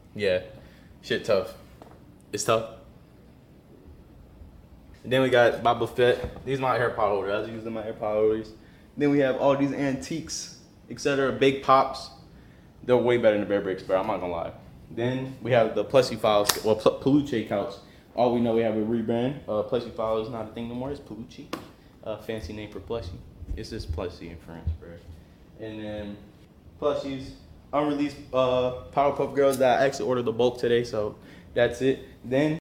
Yeah, shit tough. It's tough. And then we got Boba Fett. These are my AirPod holders. I was using my AirPod holders. Then we have all these antiques, etc. Big pops. They're way better than the Bear Bricks, bro. I'm not gonna lie. Then we have the Plushie Files, well, Peluche couch. All we know, we have a rebrand. Plushie Files is not a thing no more. It's Peluche. Fancy name for Plushie. It's just Plushie in French, bro. And then plushies, unreleased Powerpuff Girls that I actually ordered the bulk today, so that's it. Then